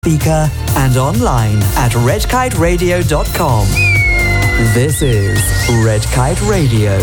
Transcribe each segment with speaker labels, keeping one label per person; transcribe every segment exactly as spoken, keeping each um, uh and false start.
Speaker 1: speaker and online at red kite radio dot com. This is Red Kite Radio.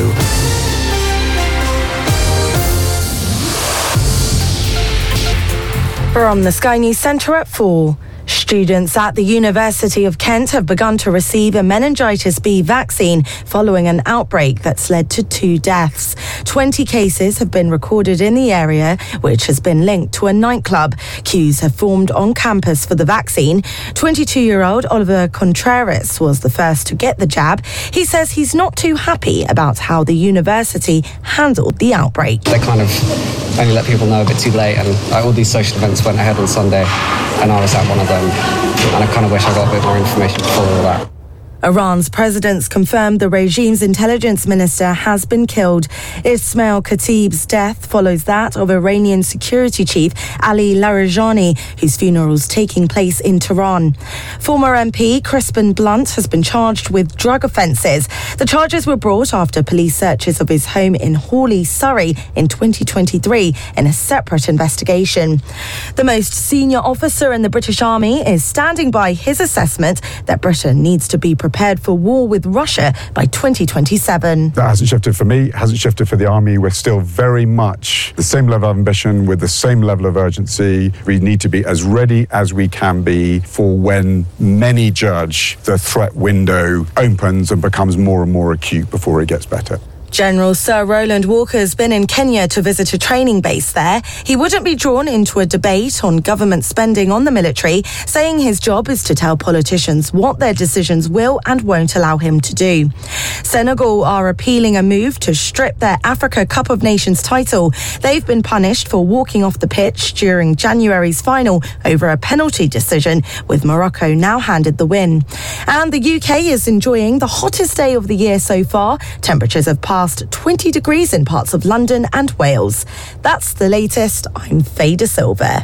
Speaker 2: From the Sky News Centre at four. Students at the University of Kent have begun to receive a meningitis B vaccine following an outbreak that's led to two deaths. twenty cases have been recorded in the area, which has been linked to a nightclub. Queues have formed on campus for the vaccine. twenty-two-year-old Oliver Contreras was the first to get the jab. He says he's not too happy about how the university handled the outbreak.
Speaker 3: They kind of only let people know a bit too late, and like, all these social events went ahead on Sunday, and I was at one of them, and I kind of wish I got a bit more information before all that.
Speaker 2: Iran's president's confirmed the regime's intelligence minister has been killed. Ismail Khatib's death follows that of Iranian security chief Ali Larijani, whose funeral is taking place in Tehran. Former M P Crispin Blunt has been charged with drug offences. The charges were brought after police searches of his home in Hawley, Surrey in twenty twenty-three in a separate investigation. The most senior officer in the British Army is standing by his assessment that Britain needs to be prepared prepared for war with Russia by twenty twenty-seven.
Speaker 4: That hasn't shifted for me, hasn't shifted for the Army. We're still very much the same level of ambition with the same level of urgency. We need to be as ready as we can be for when many judge the threat window opens and becomes more and more acute before it gets better.
Speaker 2: General Sir Roland Walker has been in Kenya to visit a training base there. He wouldn't be drawn into a debate on government spending on the military, saying his job is to tell politicians what their decisions will and won't allow him to do. Senegal are appealing a move to strip their Africa Cup of Nations title. They've been punished for walking off the pitch during January's final over a penalty decision, with Morocco now handed the win. And the U K is enjoying the hottest day of the year so far. Temperatures have passed twenty degrees in parts of London and Wales. That's the latest. I'm Faye De Silva.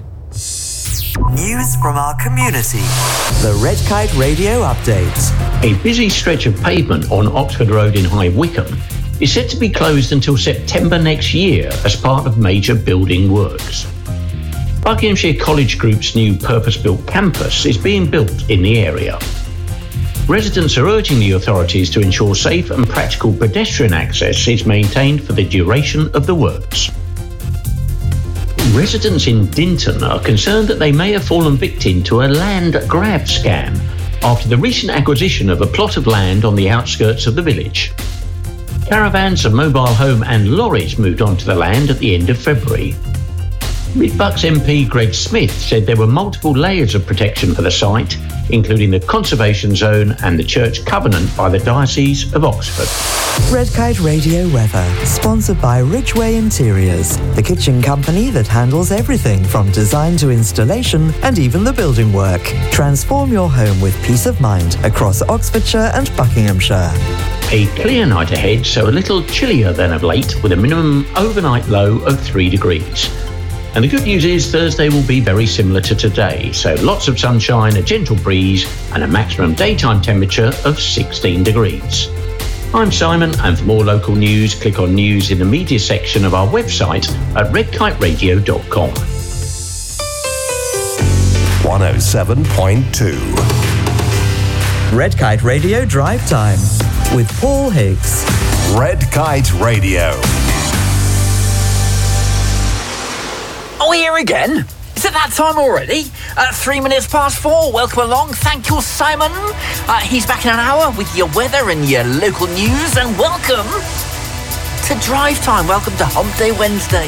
Speaker 1: News from our community. The Red Kite Radio Update.
Speaker 5: A busy stretch of pavement on Oxford Road in High Wycombe is set to be closed until September next year as part of major building works. Buckinghamshire College Group's new purpose-built campus is being built in the area. Residents are urging the authorities to ensure safe and practical pedestrian access is maintained for the duration of the works. Residents in Dinton are concerned that they may have fallen victim to a land grab scam after the recent acquisition of a plot of land on the outskirts of the village. Caravans, a mobile home and lorries moved onto the land at the end of February. Mid-Bucks M P Greg Smith said there were multiple layers of protection for the site, including the conservation zone and the church covenant by the Diocese of Oxford.
Speaker 1: Red Kite Radio weather, sponsored by Ridgeway Interiors, the kitchen company that handles everything from design to installation and even the building work. Transform your home with peace of mind across Oxfordshire and Buckinghamshire.
Speaker 5: A clear night ahead, so a little chillier than of late, with a minimum overnight low of three degrees. And the good news is Thursday will be very similar to today, so lots of sunshine, a gentle breeze and a maximum daytime temperature of sixteen degrees. I'm Simon, and for more local news, click on News in the Media section of our website at red kite radio dot com.
Speaker 6: one oh seven point two
Speaker 1: Red Kite Radio Drive Time with Paul Higgs.
Speaker 6: Red Kite Radio.
Speaker 7: Are we here again? Is it that time already? Uh, three minutes past four. Welcome along. Thank you, Simon. Uh, he's back in an hour with your weather and your local news. And welcome to Drive Time. Welcome to Hump Day Wednesday.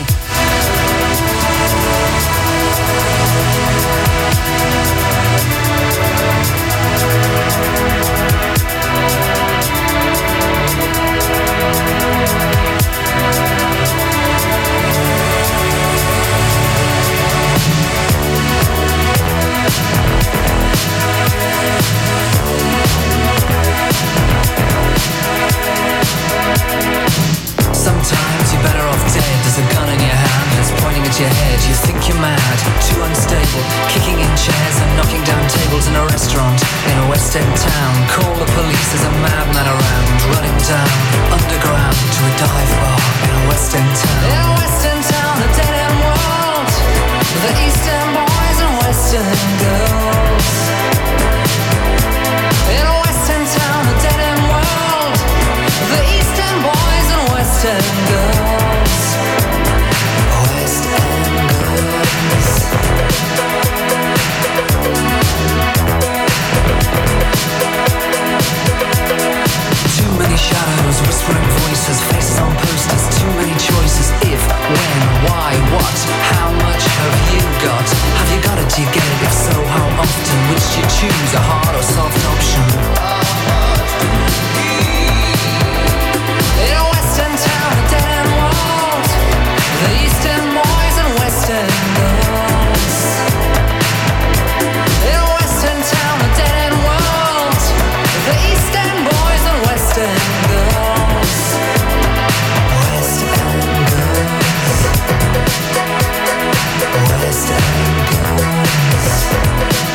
Speaker 8: Your head, you think you're mad, too unstable, kicking in chairs and knocking down tables in a restaurant in a West End town. Call the police, there's a madman around, running down underground to a dive bar in a West End town. In a West End town, a dead end world, the East End boys and West End girls. choose a hard or soft option. In a western town, a dead end world, the eastern boys and western girls. In a western town, a dead end world, the eastern boys and western girls. Western girls. Western girls.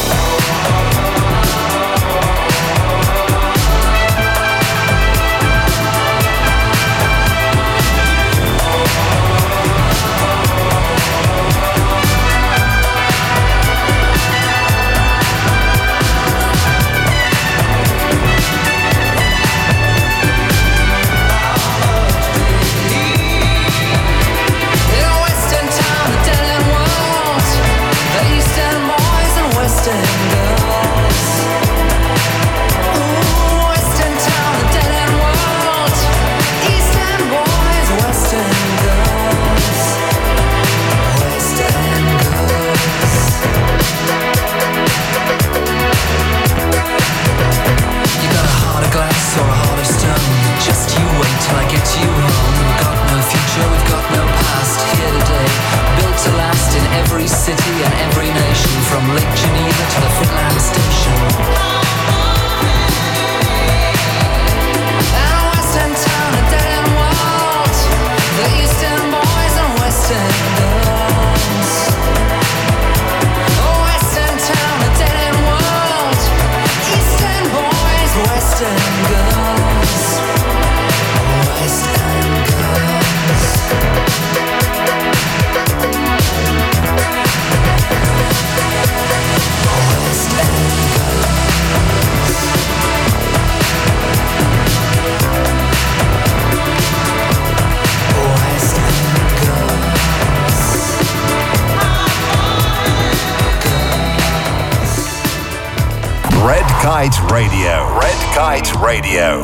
Speaker 6: Red Kite Radio. Red Kite Radio.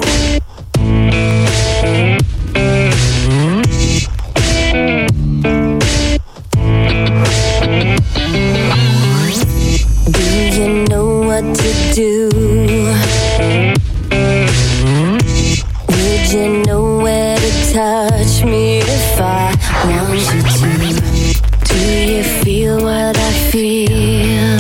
Speaker 9: Do you know what to do? Would you know where to touch me if I want you to? Do you feel what I feel?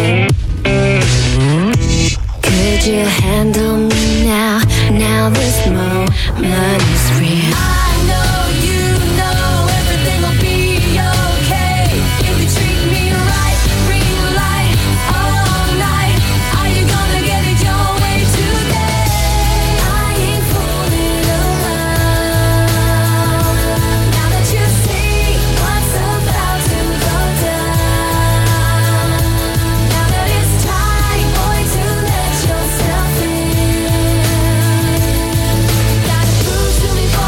Speaker 9: Could you handle me now? Now this moment is real. I know you know everything will be okay if you treat me right. Green light all night. Are you gonna get it your way today? I ain't fooling around. Now that you see what's about to go down. Now that it's time, boy, to let yourself in. Gotta prove to me.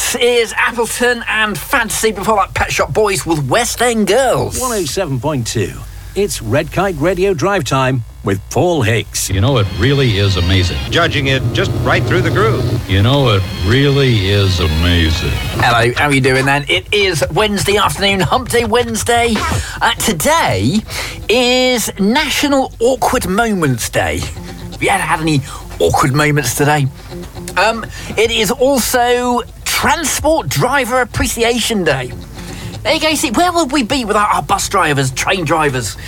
Speaker 7: This is Appleton and Fantasy. Before that, Pet Shop Boys with West End Girls.
Speaker 10: one oh seven point two. It's Red Kite Radio Drive Time with Paul Hicks.
Speaker 11: You know, it really is amazing.
Speaker 12: Judging it just right through the groove.
Speaker 11: You know, it really is amazing.
Speaker 7: Hello, how are you doing then? It is Wednesday afternoon, Hump Day Wednesday. Uh, today is National Awkward Moments Day. Have you ever had any awkward moments today? Um, it is also Transport Driver Appreciation Day. There you go, see, where would we be without our bus drivers, train drivers?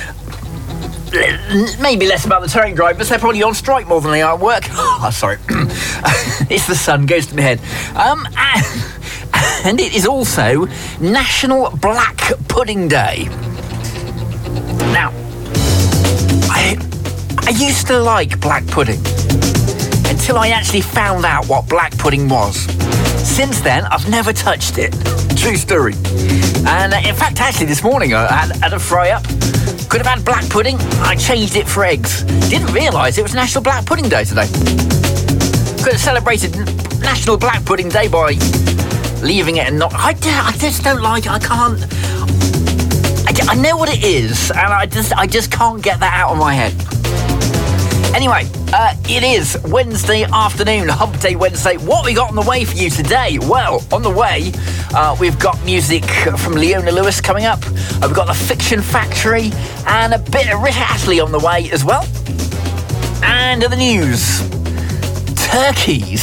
Speaker 7: Maybe less about the train drivers, they're probably on strike more than they are at work. Oh, sorry. It's the sun, goes to my head. Um, and it is also National Black Pudding Day. Now, I, I used to like black pudding until I actually found out what black pudding was. Since then, I've never touched it. True story. And uh, in fact, actually, this morning I had, had a fry-up. Could have had black pudding. I changed it for eggs. Didn't realise it was National Black Pudding Day today. Could have celebrated National Black Pudding Day by leaving it and not... I, I just don't like it. I can't... I, I know what it is, and I just, I just can't get that out of my head. Anyway, uh, it is Wednesday afternoon, Hump Day Wednesday. What we got on the way for you today? Well, on the way, uh, we've got music from Leona Lewis coming up. Uh, we've got the Fiction Factory and a bit of Rick Astley on the way as well. And the news. Turkeys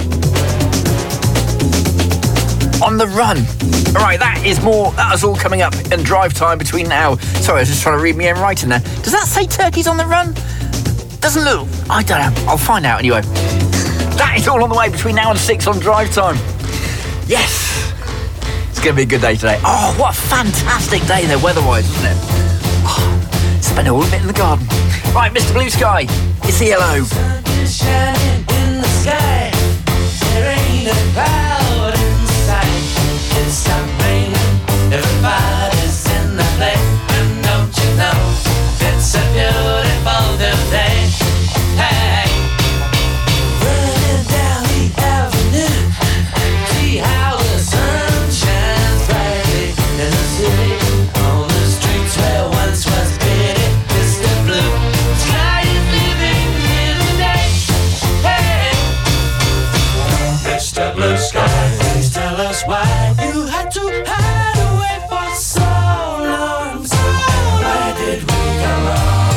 Speaker 7: on the run. All right, that is more. That is all coming up in drive time between now. Sorry, I was just trying to read my own writing there. Does that say turkeys on the run? Doesn't look. I don't know. I'll find out anyway. That is all on the way between now and six on drive time. Yes. It's going to be a good day today. Oh, what a fantastic day there weather-wise, isn't it? Oh, spent a little bit in the garden. Right, Mister Blue Sky, you say hello.
Speaker 13: Sun is shining in the sky. There ain't a cloud in sight. It's stopped raining. Everybody's in the play. And don't you know, it's a beautiful new day. Hey, running down the avenue, see how the sun shines brightly in the city. On the streets where once was pity, Mister Blue Sky is living in the day. Hey, Mister Blue Sky, please tell us why you had to hide away for so long. So where did we go wrong?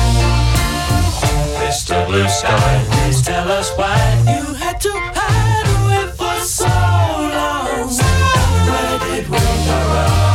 Speaker 13: Mister Blue Sky, please tell us why you had to hide away for so long. So where did we go wrong?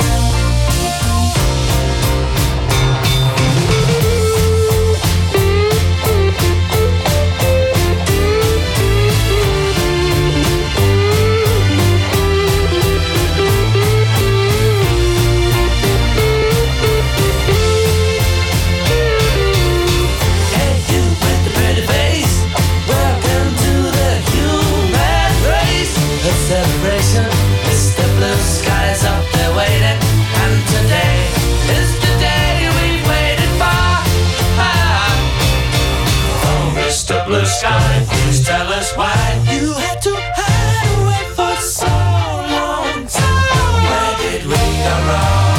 Speaker 13: Celebration, Mister Blue Sky's up there waiting, and today is the day we've waited for. Ah. Oh, Mister Blue Sky, please tell us why you had to hide away for so long. So where did we go wrong?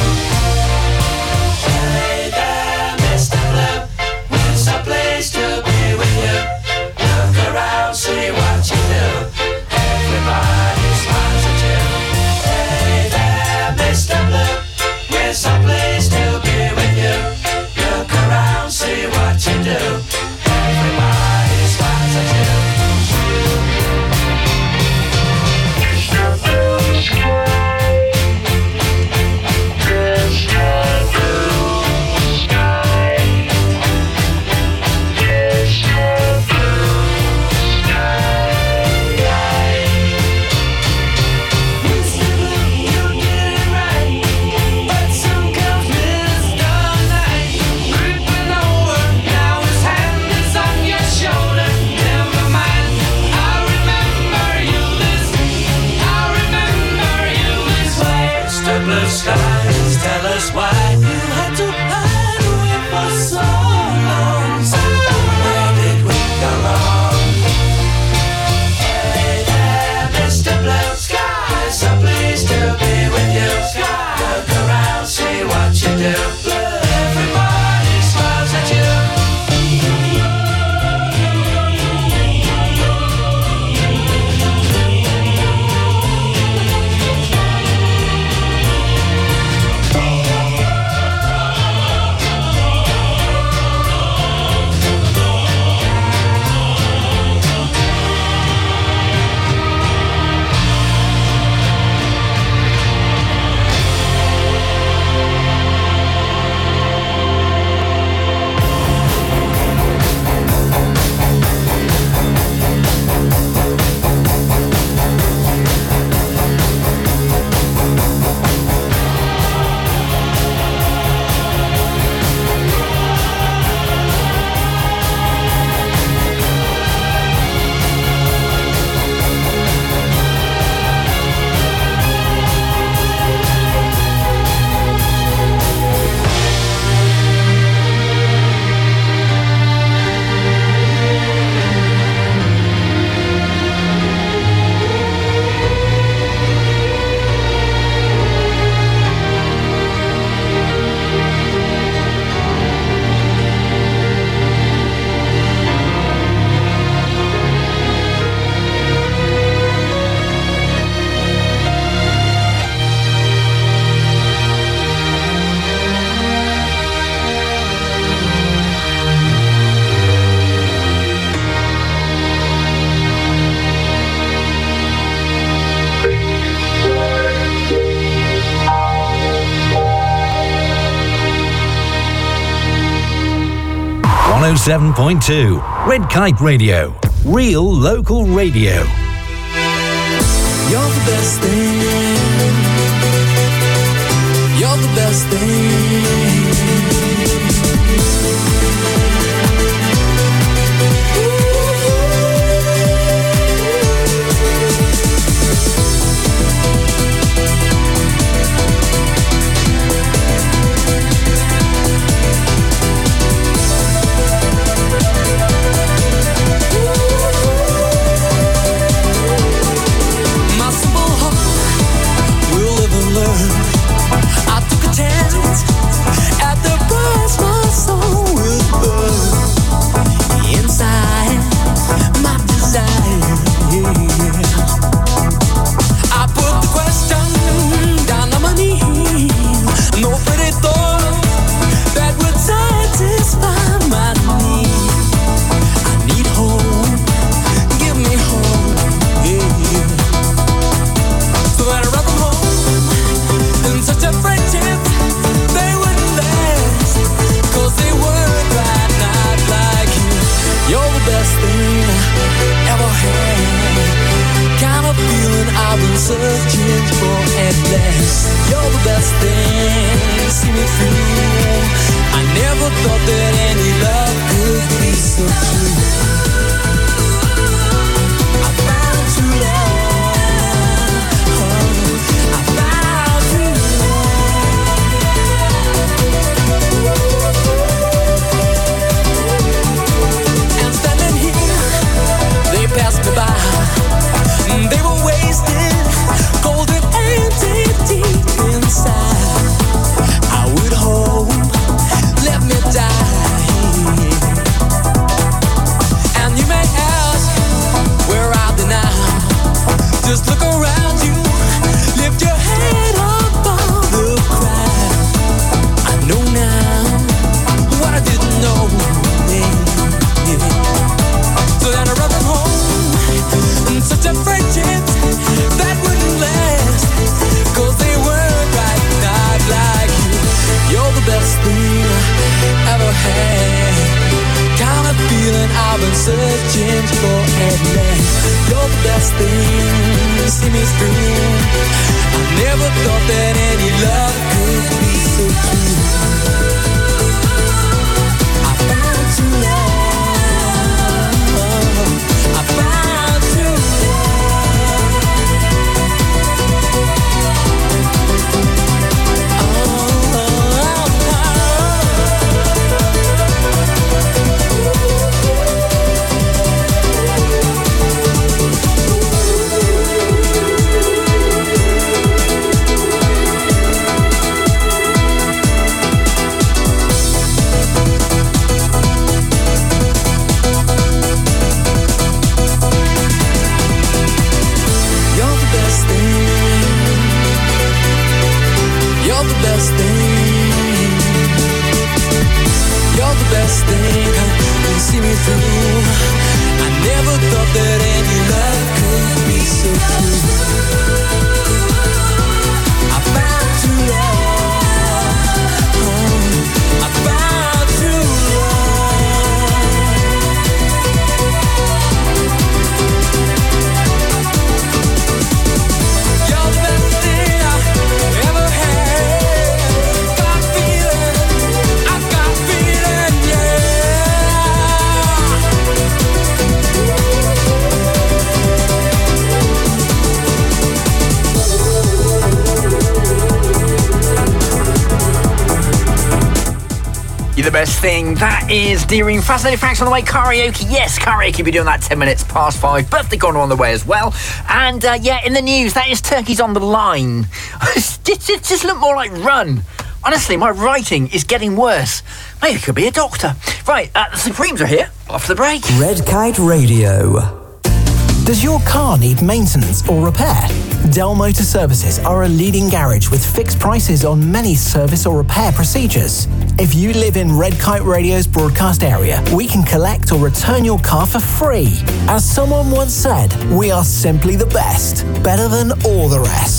Speaker 13: Hey there, Mister Blue, we're so pleased to be with you. Look around, see what you do. Everybody smiles at you. Hey there, Mister Blue, we're so pleased to be with you. Look around, see what you do. Everybody smiles at you. Mister Blue Sky, Mister Blue Sky, Mister Blue Sky. Blue skies, tell us why you had to hide away for so long. So where did we go wrong? Hey there, Mister Blue.
Speaker 10: oh seven point two. Red Kite Radio. Real local radio.
Speaker 13: You're the best thing. You're the best thing.
Speaker 14: Searching for endless. You're the best thing. See me through. I never thought that any love could be so true. I found true love. Oh, I found true love. And standing here, they passed me by. They were wasted, golden empty deep inside. I would hope, let me die. And you may ask, where are they now? Just look around you, lift your head above the crowd. I know now what I didn't know. Yeah, yeah. So then I brought them home. Such a friendship that wouldn't last, cause they weren't right, not like you. You're the best thing I ever had. Kind of feeling I've been searching for at last. You're the best thing, see me through. I never thought that any love could be so true. I found true love. I found true love. Best thing, you see me through. I never thought that any love could be so true. I found true love. Oh, I found true love. You're the best thing I ever had. Got feeling, I got feeling.
Speaker 7: You're the best thing. That is Deering. Fascinating Facts on the way. Karaoke. Yes, karaoke. We're doing that ten minutes past five. Birthday corner on the way as well. And uh, yeah, in the news, that is Turkey's on the line. just, just, just look more like Run. Honestly, my writing is getting worse. Maybe it could be a doctor. Right, uh, the Supremes are here. After the break.
Speaker 1: Red Kite Radio.
Speaker 15: Does your car need maintenance or repair? Dell Motor Services are a leading garage with fixed prices on many service or repair procedures. If you live in Red Kite Radio's broadcast area, we can collect or return your car for free. As someone once said, we are simply the best, better than all the rest.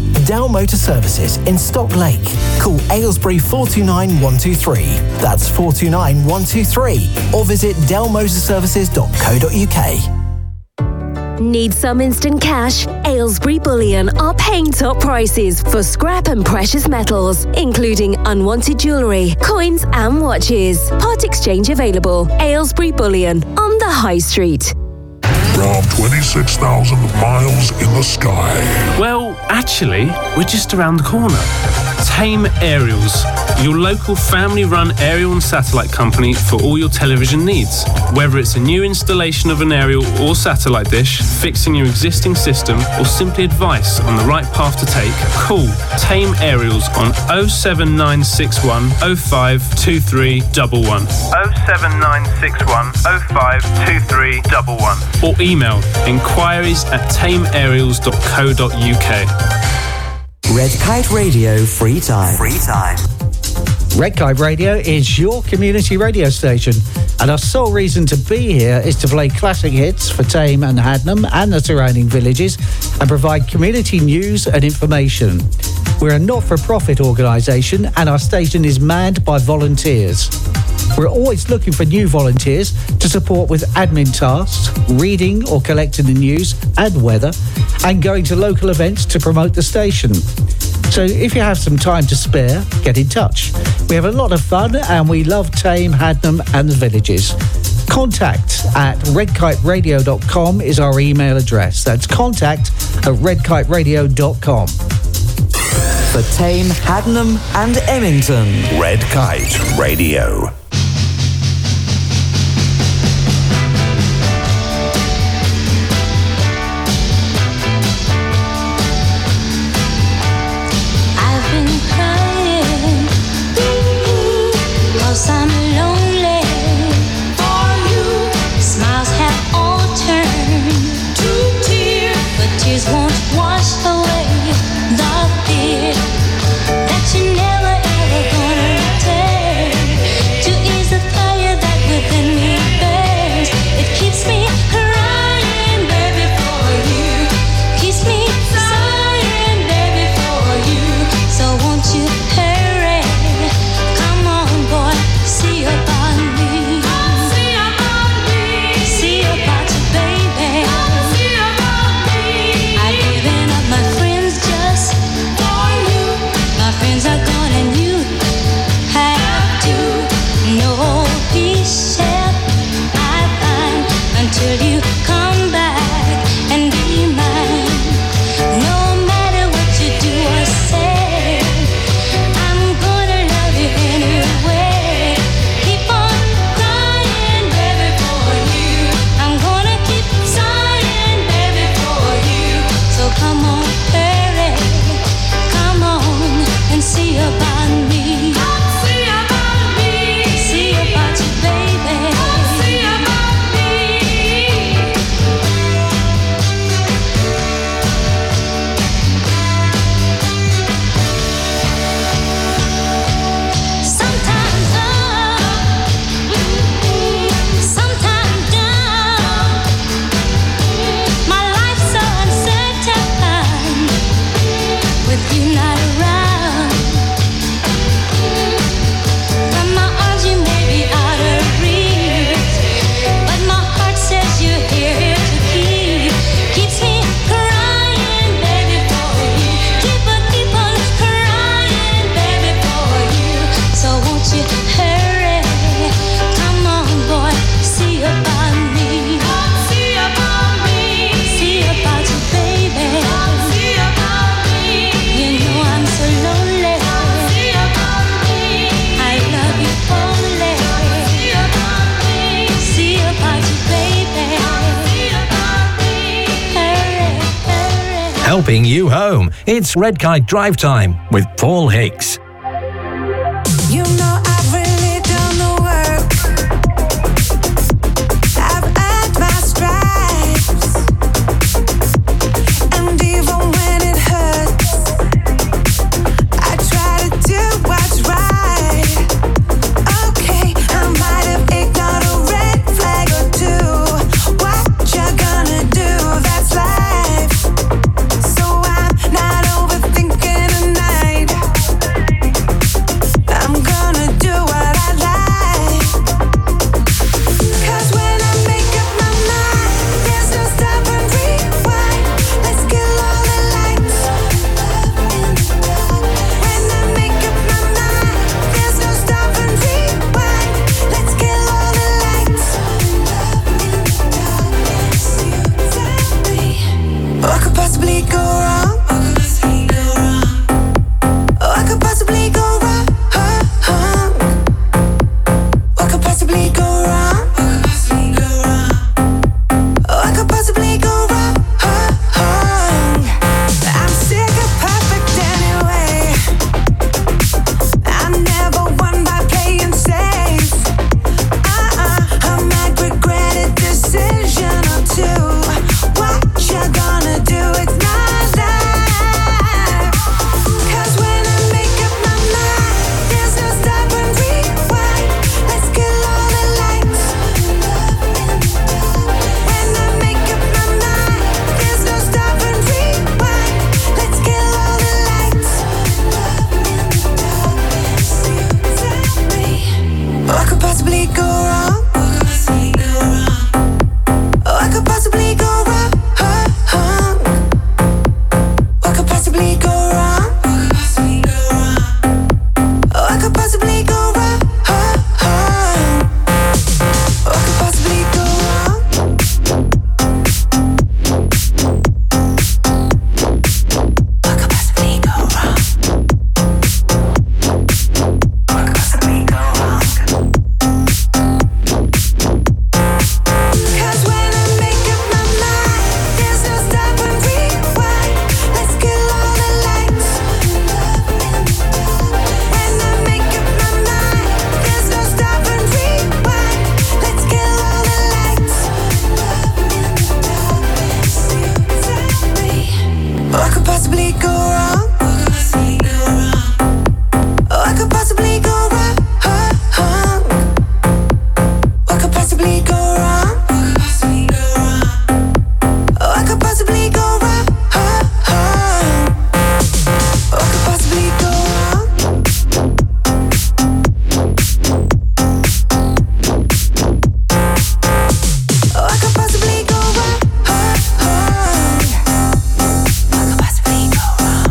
Speaker 15: Dell Motor Services in Stock Lake. Call Aylesbury four two nine one two three. That's four two nine one two three. Or visit dell motor services dot co dot uk.
Speaker 16: Need some instant cash? Aylesbury Bullion are paying top prices for scrap and precious metals, including unwanted jewellery, coins and watches. Part exchange available. Aylesbury Bullion on the High Street.
Speaker 17: From twenty-six thousand miles in the sky.
Speaker 18: Well, actually, we're just around the corner. Tame Aerials, your local family-run aerial and satellite company for all your television needs. Whether it's a new installation of an aerial or satellite dish, fixing your existing system, or simply advice on the right path to take, call Tame Aerials on oh seven nine six one oh five two three one one. oh seven nine six one oh five two three one one. Or email inquiries at tame aerials dot co dot uk.
Speaker 1: Red Kite Radio Free Time. Free Time.
Speaker 19: Red Kite Radio is your community radio station, and our sole reason to be here is to play classic hits for Tame and Hadnam and the surrounding villages and provide community news and information. We're a not-for-profit organisation, and our station is manned by volunteers. We're always looking for new volunteers to support with admin tasks, reading or collecting the news and weather, and going to local events to promote the station. So if you have some time to spare, get in touch. We have a lot of fun and we love Tame, Hadnam and the villages. Contact at red kite radio dot com is our email address. That's contact at red kite radio dot com.
Speaker 1: For Tame, Hadnam and Emmington.
Speaker 6: Red Kite Radio.
Speaker 10: Helping you home. It's Red Kite Drive Time with Paul Hicks.
Speaker 9: You know I've really done the work. I've earned my stripes, and even when it hurts, I try to do what's right. Okay, I might have ignored a red flag or two. What you gonna do? That's life. So I'm not overthinking. possibly go wrong? What could possibly go wrong? What could possibly go wrong? What could possibly go wrong? What could possibly go wrong? What could possibly go wrong? What could possibly go wrong?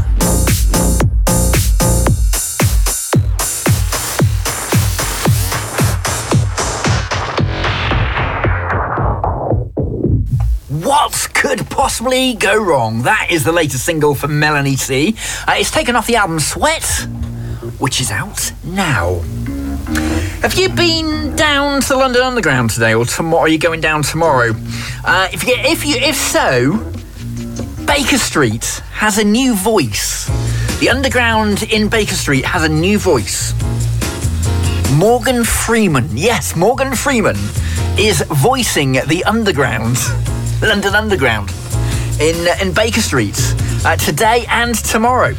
Speaker 7: What could possibly go wrong? That is the latest single from Melanie C. Uh, it's taken off the album Sweat, which is out now. Have you been down to the London Underground today, or tomorrow? Are you going down tomorrow? Uh, if you, if you, if so, Baker Street has a new voice. The Underground in Baker Street has a new voice. Morgan Freeman, yes, Morgan Freeman is voicing the Underground, London Underground, in in Baker Street uh, today and tomorrow.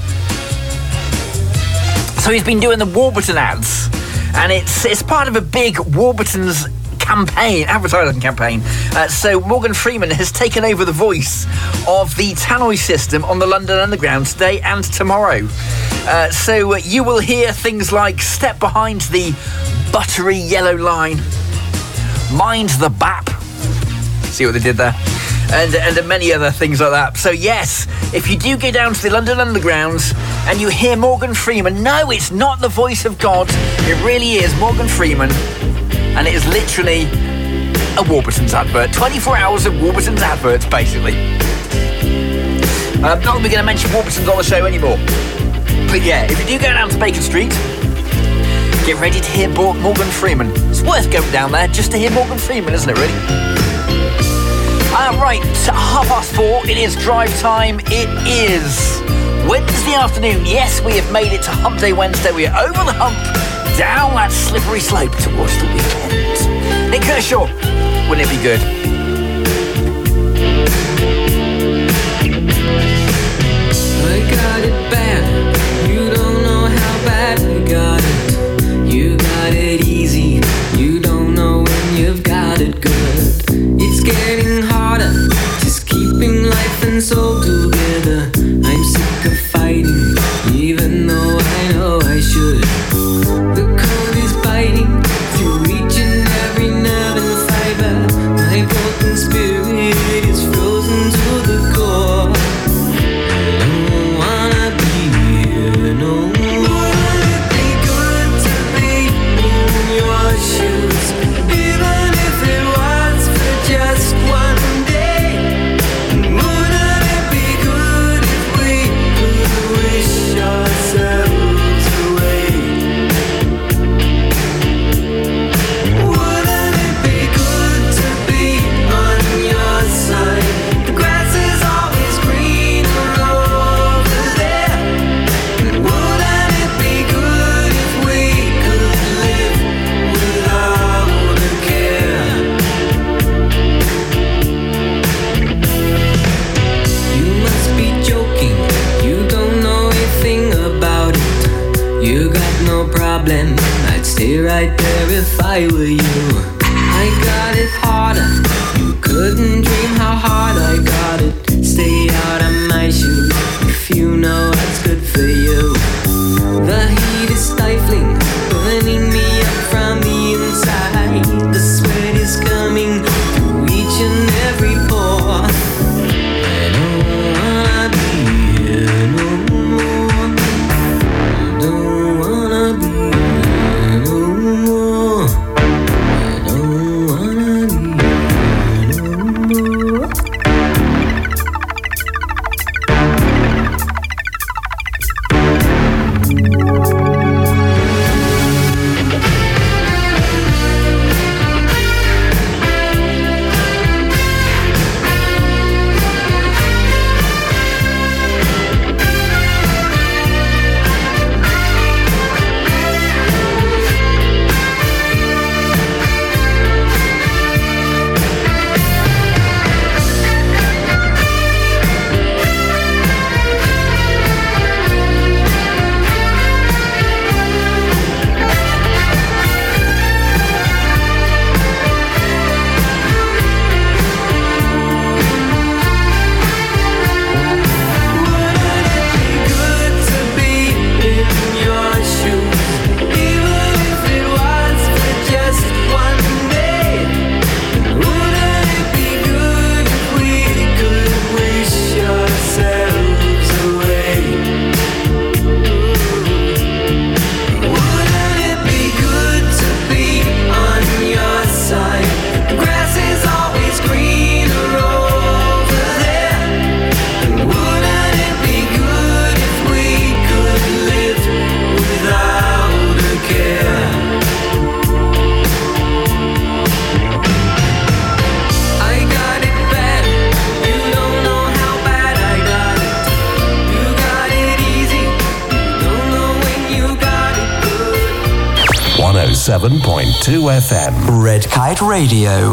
Speaker 7: So he's been doing the Warburton ads, and it's it's part of a big Warburton's campaign, advertising campaign. Uh, so Morgan Freeman has taken over the voice of the tannoy system on the London Underground today and tomorrow. Uh, so uh, you will hear things like "Step behind the buttery yellow line," "Mind the bap." See what they did there? And, and many other things like that. So yes, if you do go down to the London Underground and you hear Morgan Freeman, no, it's not the voice of God. It really is Morgan Freeman. And it is literally a Warburton's advert. twenty-four hours of Warburton's adverts, basically. I'm not going to mention Warburton's on the show anymore. But yeah, if you do go down to Baker Street, get ready to hear Morgan Freeman. It's worth going down there just to hear Morgan Freeman, isn't it, really? Uh, right, half past four, it is drive time. It is Wednesday afternoon. Yes, we have made it to Hump Day Wednesday. We are over the hump, down that slippery slope towards the weekend. Nick Kershaw, wouldn't it be good?
Speaker 8: I got it bad. You don't know how bad I got it. You got it easy. You don't know when you've got it good. It's getting harder, just keeping life and soul together. I'm sick of fighting, even though I know I should. The cold is biting through each and every nerve and fiber. My broken spirit is frozen to the core. I don't wanna be here no more. Wouldn't it be good to be in your shoes, even if it was for just one day? Wouldn't it be good if we could wish ourselves away? Wouldn't it be good to be on your side? The grass is always greener over there. Wouldn't it be good if we could live without a care? You must be joking, you don't know a thing about it. You got no problem, I'd stay right there if I were you. I got it harder, you couldn't dream how hard I got it. Stay out of my shoes if you know what's good for you. The heat is stifling, burning me up from the inside. The sweat is coming through each and every pore. I don't wanna be here no more. I don't wanna be here no more. I don't wanna be here no more.
Speaker 6: seven point two F M.
Speaker 1: Red Kite Radio.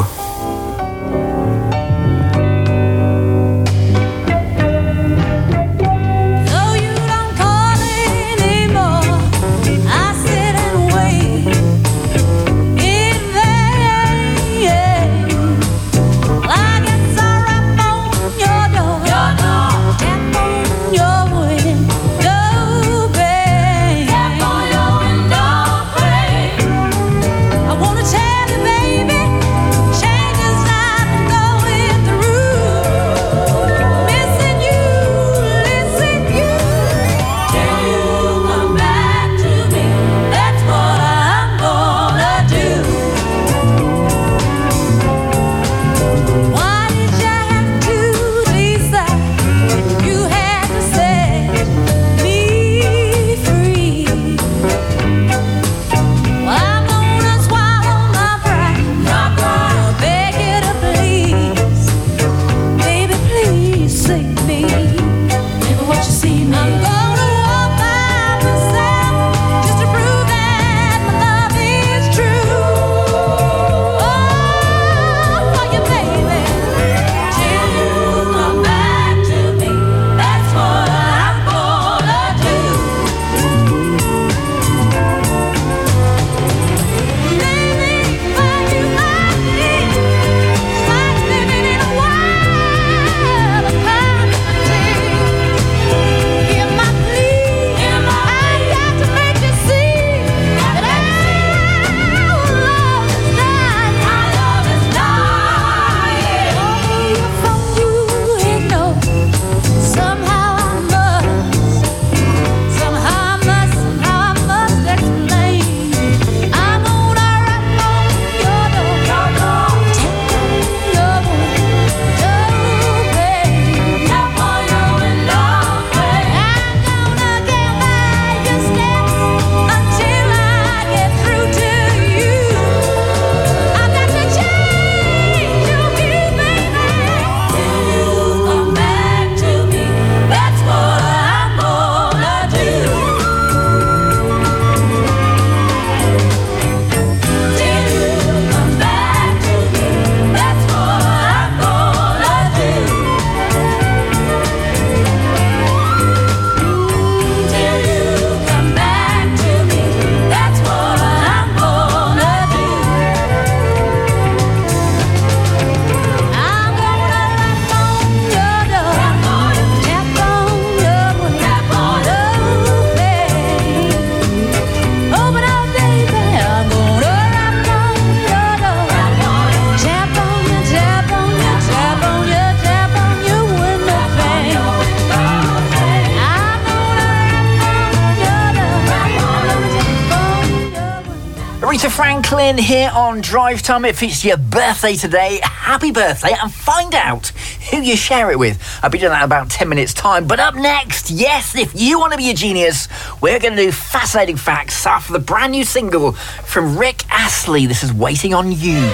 Speaker 7: Aretha Franklin here on Drive Time. If it's your birthday today, happy birthday, and find out who you share it with. I'll be doing that in about ten minutes time. But up next, yes, if you want to be a genius, we're going to do fascinating facts after the brand new single from Rick Astley. This is Waiting on You.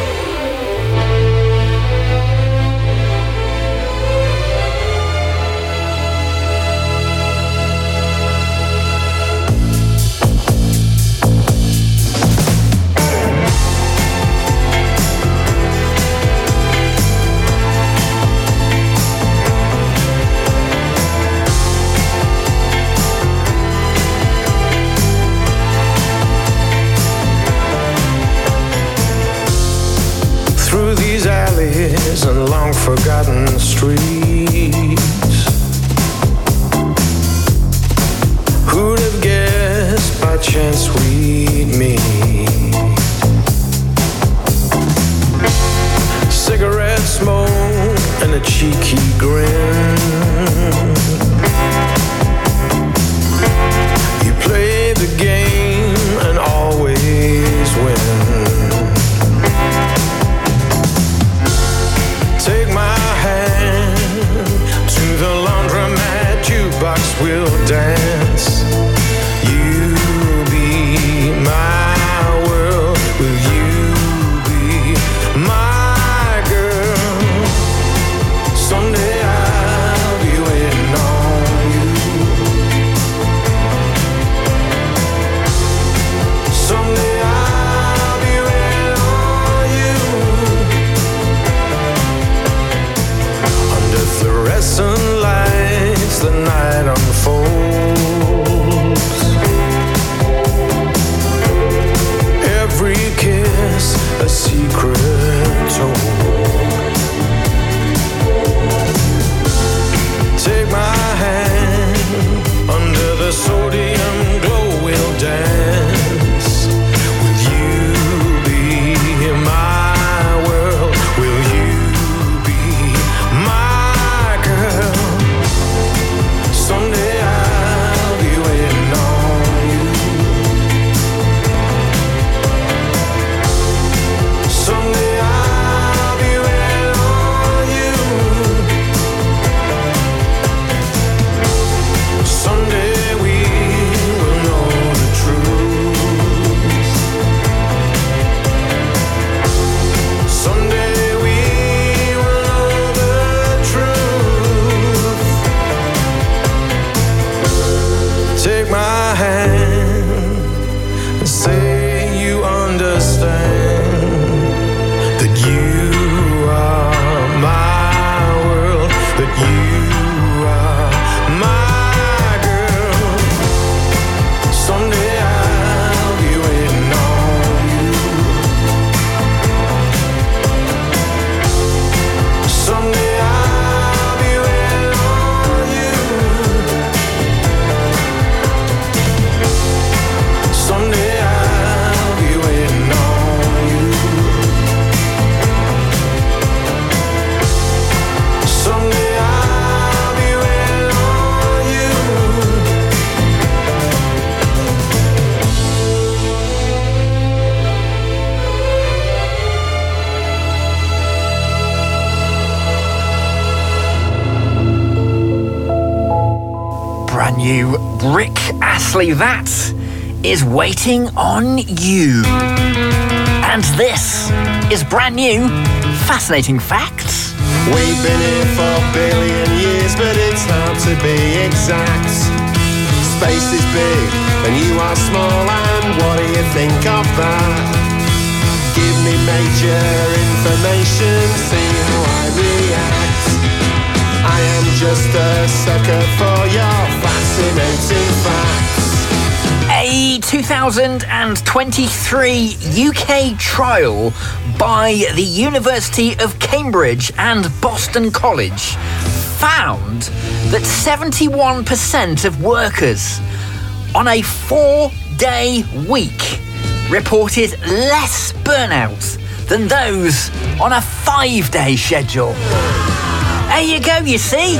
Speaker 20: And long-forgotten streets, who'd have guessed by chance we'd meet? Cigarette smoke and a cheeky grin. You play the game and always win. Take my hand to the laundromat, jukebox will dance. You be my world, will you be my girl? Someday I'll be waiting on you. Someday I'll sodium glow will dance. Will you be my world? Will you be my girl? Someday I'll be waiting on you. Someday I'll be waiting on you. Someday we will know the truth. Someday we will know the truth. Take my hand and say you understand that you are my world, that you are my girl. Someday I'll be waiting on you. Someday I'll be waiting on you. Someday I'll be waiting on you. Someday I'll be waiting on you.
Speaker 7: Brand new Rick Astley, that is Waiting on You. And this is brand new Fascinating Facts.
Speaker 21: We've been here for a billion years, but it's hard to be exact. Space is big and you are small, and what do you think of that? Give me major information, see how I react. I am just a sucker for your fascinating facts.
Speaker 7: A two thousand twenty-three U K trial by the University of Cambridge and Boston College found that seventy-one percent of workers on a four-day week reported less burnout than those on a five-day schedule. There you go, you see.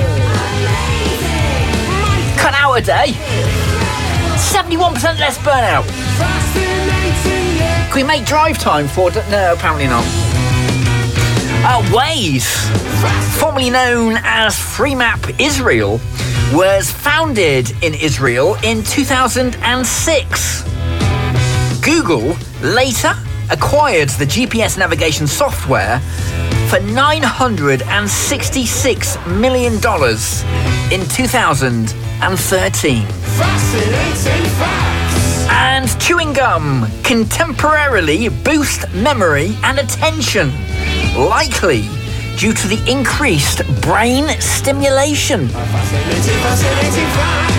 Speaker 7: Cut hour day. seventy-one percent less burnout. Can we make drive time for... No, apparently not. Uh, Waze, formerly known as Freemap Israel, was founded in Israel in two thousand six. Google later acquired the G P S navigation software for nine hundred sixty-six million dollars in two thousand thirteen.
Speaker 21: Fascinating facts.
Speaker 7: And chewing gum can temporarily boost memory and attention, likely due to the increased brain stimulation.
Speaker 21: Fascinating, fascinating facts.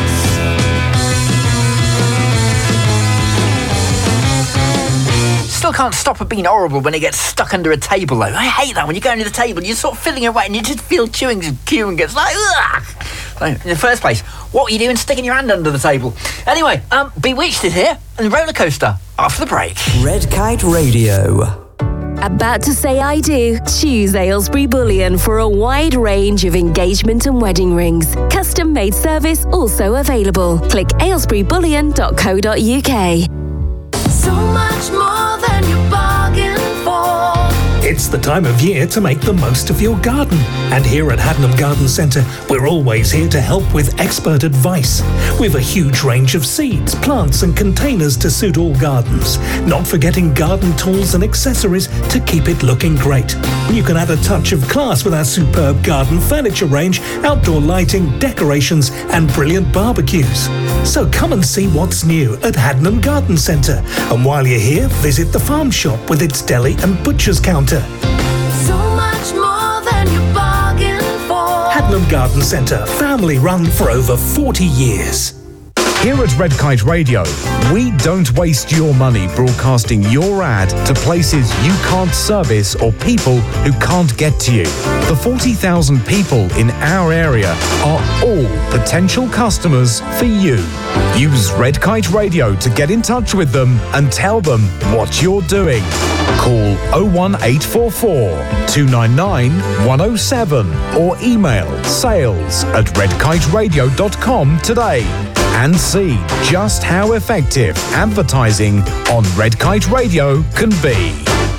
Speaker 7: Still can't stop it being horrible when it gets stuck under a table, though. I hate that when you go under the table, you're sort of filling it away and you just feel chewing chewing gets like, ugh. So, in the first place, what were you doing sticking your hand under the table? Anyway, um, Bewitched is here and Roller Coaster after the break.
Speaker 1: Red Kite Radio.
Speaker 16: About to say I do? Choose Aylesbury Bullion for a wide range of engagement and wedding rings. Custom made service also available. Click aylesbury bullion dot co dot uk.
Speaker 9: So much more than you bargained for.
Speaker 22: It's the time of year to make the most of your garden. And here at Hadnam Garden Centre, we're always here to help with expert advice. We've a huge range of seeds, plants and containers to suit all gardens. Not forgetting garden tools and accessories to keep it looking great. You can add a touch of class with our superb garden furniture range, outdoor lighting, decorations and brilliant barbecues. So come and see what's new at Hadnam Garden Centre. And while you're here, visit the farm shop with its deli and butcher's counter.
Speaker 9: So much more than you bargained for.
Speaker 22: Hadnam Garden Centre, family run for over forty years.
Speaker 23: Here at Red Kite Radio, we don't waste your money broadcasting your ad to places you can't service or people who can't get to you. The forty thousand people in our area are all potential customers for you. Use Red Kite Radio to get in touch with them and tell them what you're doing. Call oh one eight four four, two nine nine, one oh seven or email sales at redkiteradio dot com today and see just how effective advertising on Red Kite Radio can be.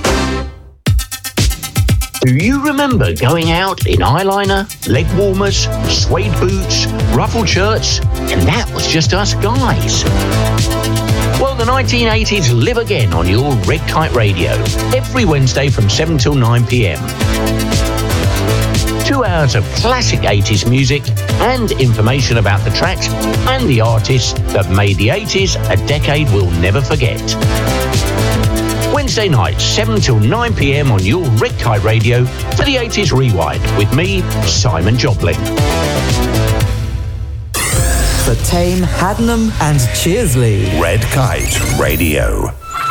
Speaker 5: Do you remember going out in eyeliner, leg warmers, suede boots, ruffled shirts, and that was just us guys? Well, the nineteen eighties live again on your Red Kite Radio, every Wednesday from seven till nine p.m. Two hours of classic eighties music and information about the tracks and the artists that made the eighties a decade we'll never forget. Wednesday nights, seven till nine p.m. on your Red Kite Radio for the eighties Rewind with me, Simon Jobling.
Speaker 1: For Tame, Haddenham and Cheersley.
Speaker 6: Red Kite Radio.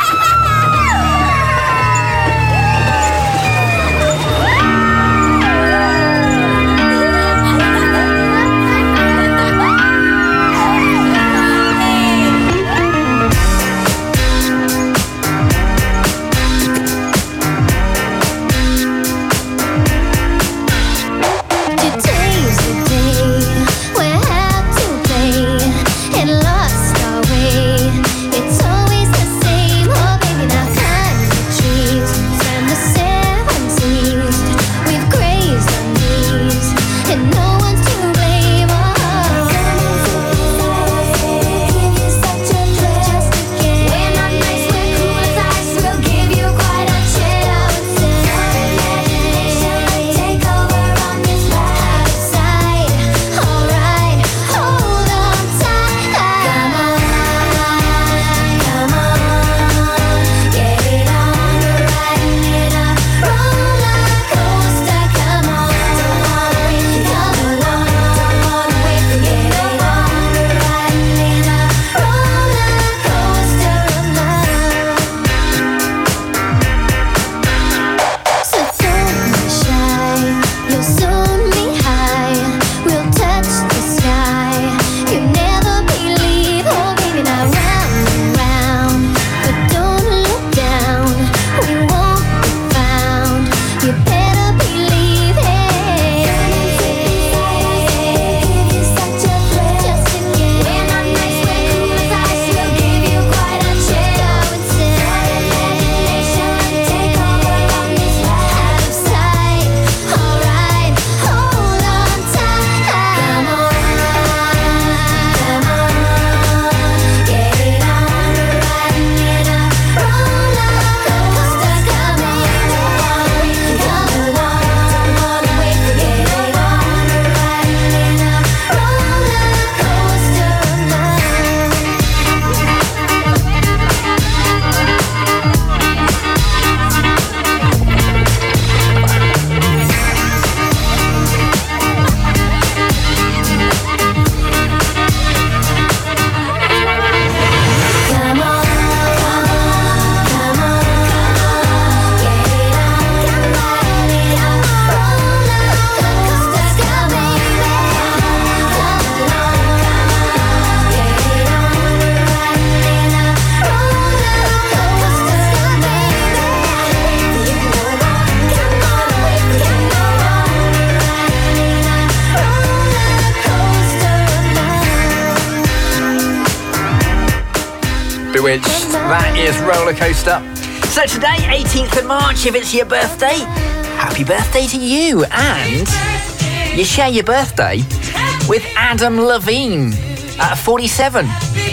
Speaker 7: Bewitched. That is Roller Coaster. So today, eighteenth of March, if it's your birthday, happy birthday to you. And you share your birthday with Adam Levine at forty-seven.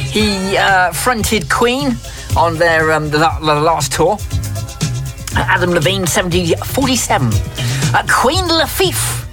Speaker 7: He uh, fronted Queen on their um, the, the last tour. Adam Levine, seventy, forty-seven. Uh, Queen Latifah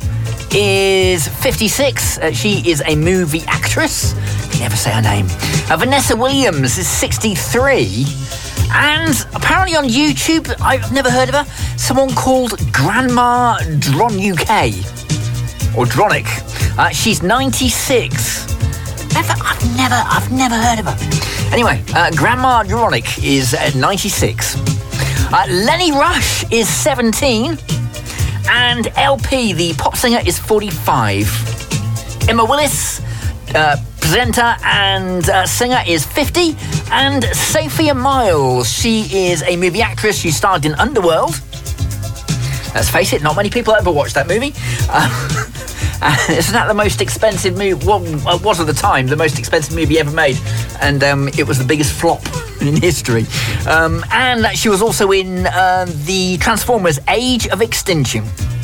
Speaker 7: is fifty-six. Uh, she is a movie actress. You never say her name. Uh, Vanessa Williams is sixty-three. And apparently on YouTube, I've never heard of her, someone called Grandma Dron U K. Or Dronic. Uh, she's ninety-six. Never, I've never, I've never heard of her. Anyway, uh, Grandma Dronic is uh, ninety-six. Uh, Lenny Rush is seventeen. And L P, the pop singer, is forty-five. Emma Willis, uh, presenter and uh, singer is fifty. And Sophia Myles, she is a movie actress. She starred in Underworld. Let's face it, not many people ever watched that movie. Uh, isn't that the most expensive movie? Well, it was at the time the most expensive movie ever made, and um, it was the biggest flop in history. Um, and she was also in uh, the Transformers: Age of Extinction.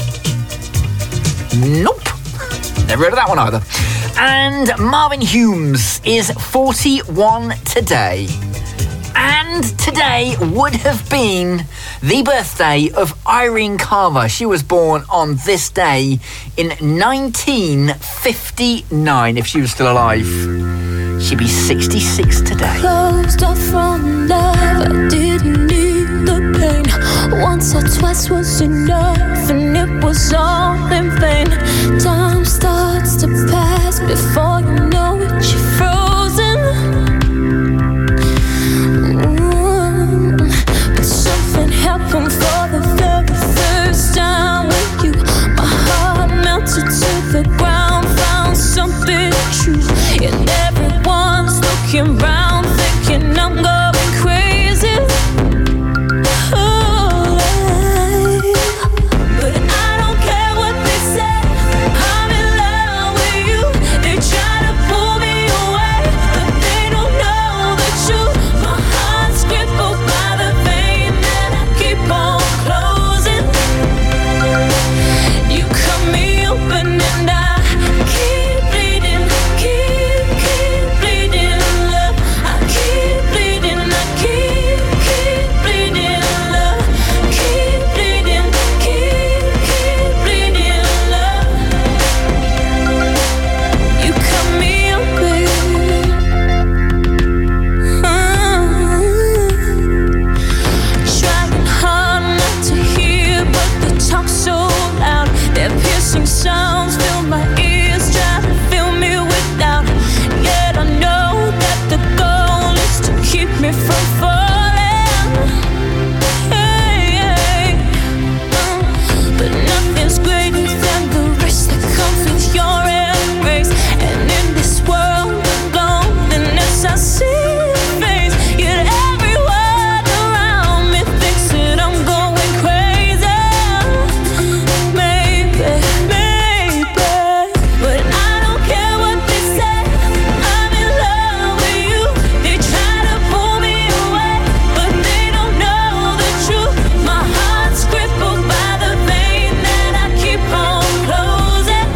Speaker 7: Nope, never heard of that one either. And Marvin Humes is forty-one today. And today would have been the birthday of Irene Carver. She was born on this day in nineteen fifty-nine. If she was still alive, she'd be sixty-six today.
Speaker 9: Closed off from love, I didn't need the pain. Once or twice was enough, and it was all in vain. Time starts to pass before you know it, you're frozen. Mm. But something happened for the very first time with you. My heart melted to the ground, found something true. And everyone's looking round, thinking I'm going crazy. Oh, but I don't care what they say. I'm in love with you. They try to pull me away, but they don't know the truth. My heart's crippled by the vein that I keep on closing. You cut me open and I keep bleeding, keep, keep bleeding, love. I keep bleeding, I keep, keep bleeding, love. Keep bleeding, keep, keep bleeding, love. You cut me open. Trying hard not to hear, but they talk so loud. Their piercing sounds fill my ears, try to fill me with doubt. Yet I know that the goal is to keep me from falling. Hey, hey. Mm. But nothing's greater than the risk that comes with your embrace. And in this world of loneliness, I see your face. Yet everyone around me thinks that I'm going crazy. Maybe, maybe, but I don't care what they say. I'm in love with you. They try to pull me away, but they don't know the truth. My heart's crippled by the vein that I keep on closing.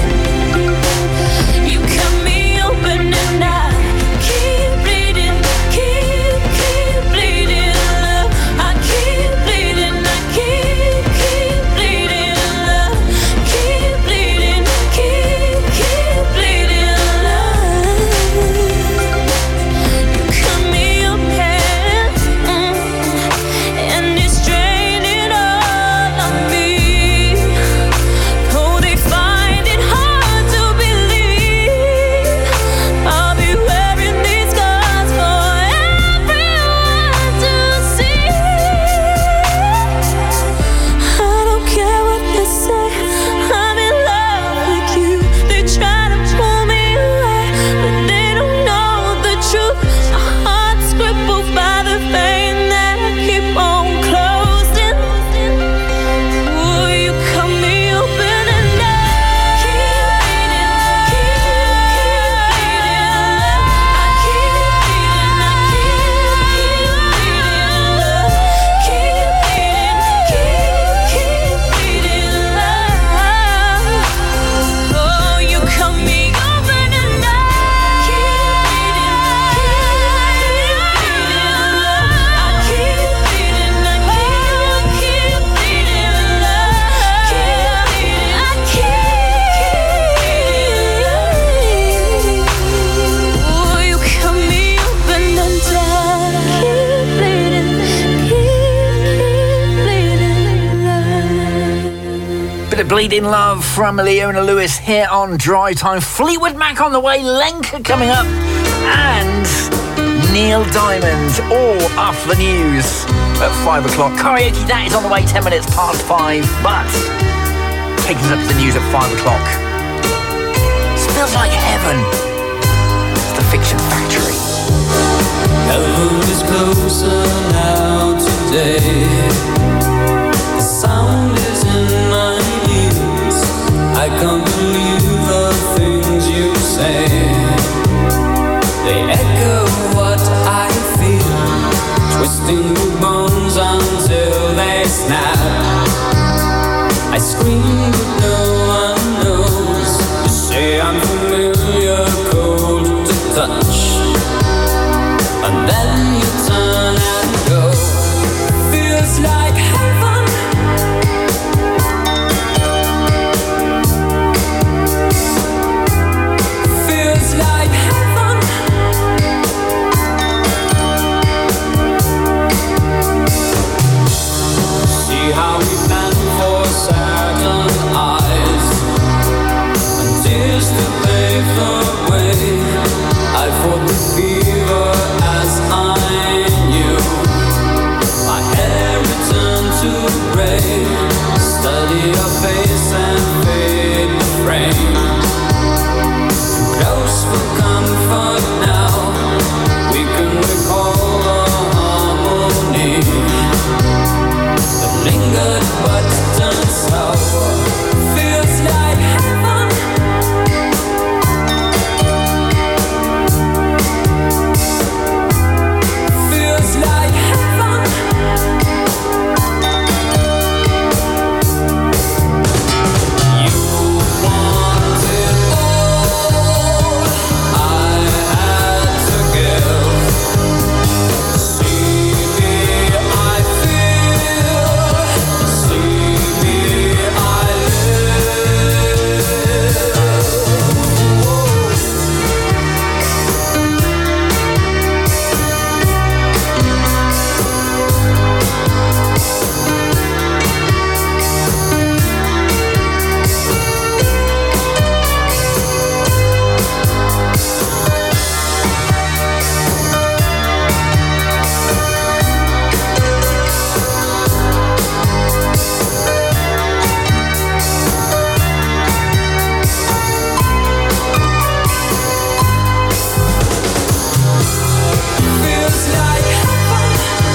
Speaker 9: You cut me open and I keep bleeding, keep, keep bleeding, love. I keep bleeding, I keep, keep bleeding, love. Keep bleeding, keep, keep bleeding, love. You cut me open, mm, and it's draining all of me. Oh, they find it hard to believe I'll be wearing these scars for everyone to see. I don't care what they say. I'm in love with you. They try to pull me away, but they don't know the truth. My heart's crippled by the vein that I keep on closing. Oh, you cut me open and I keep bleeding, keep, keep bleeding, love. I keep bleeding, I keep, keep bleeding, love. Keep bleeding, keep, keep bleeding, love. Oh, you cut me open and I keep bleeding, keep, keep bleeding, love. I keep bleeding, I keep, keep bleeding, love. Keep bleeding, I keep. Oh, you cut me open and I keep bleeding, keep, keep bleeding, love.
Speaker 7: Bit of Bleeding Love from Leona Lewis here on Drive Time. Fleetwood Mac on the way, Lenka coming up, and Neil Diamond, all after the news at five o'clock. Karaoke, that is on the way, ten minutes past five, but taking us up to the news at five o'clock. It feels like heaven.
Speaker 14: They echo what I feel, twisting the bones until they snap. I scream but no one knows. You say I'm familiar, cold to touch, and then you turn and go. Feels like heaven. Feels like heaven. See how we plan for certain eyes, and tears to pave the way. I fought the fever as I knew. My hair returned to gray. Study your face and fade the frame. Too close for comfort now. We can recall the harmony that lingered but turned sour. Feels like heaven. Feels like heaven. You wanted all I had to give. See me, I feel. See me, I live. Feels like heaven.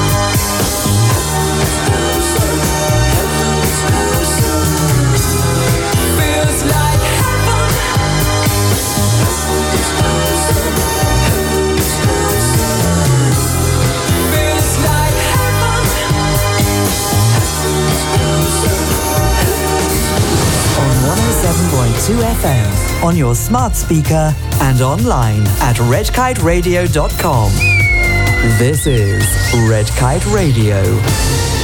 Speaker 14: Feels like heaven. Feels like heaven.
Speaker 1: On one oh seven point two F M, on your smart speaker, and online at red kite radio dot com. This is Red Kite Radio.